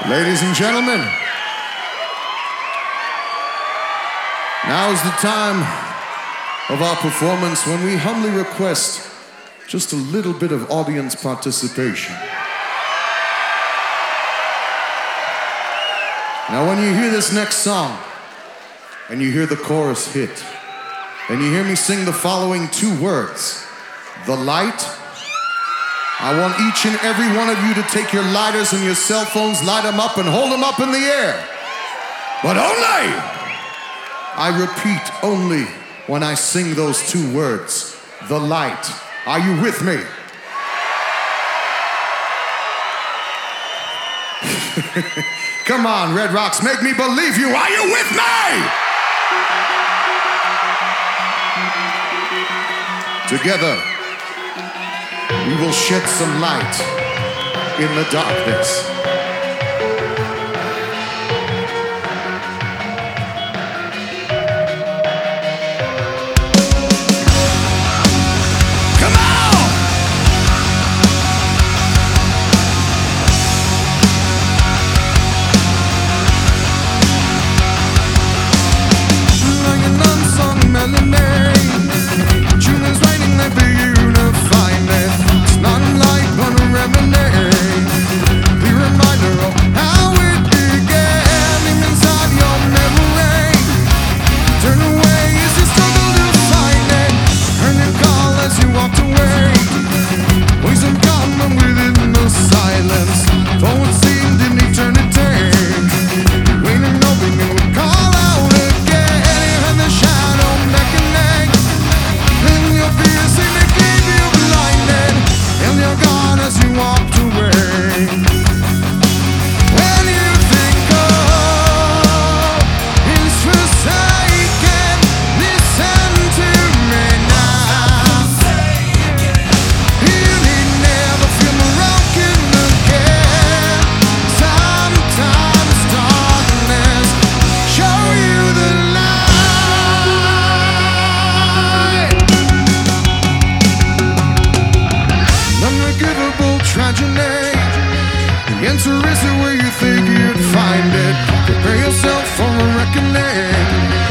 Ladies and gentlemen, now is the time of our performance when we humbly request just a little bit of audience participation. Now when you hear this next song, and you hear the chorus hit, and you hear me sing the following two words, the light, I want each and every one of you to take your lighters and your cell phones, light them up and hold them up in the air. But only, I repeat, only when I sing those two words, the light. Are you with me? Come on, Red Rocks, make me believe you. Are you with me? Together, we will shed some light in the darkness. The answer isn't where you think you'd find it. Prepare yourself for a reckoning.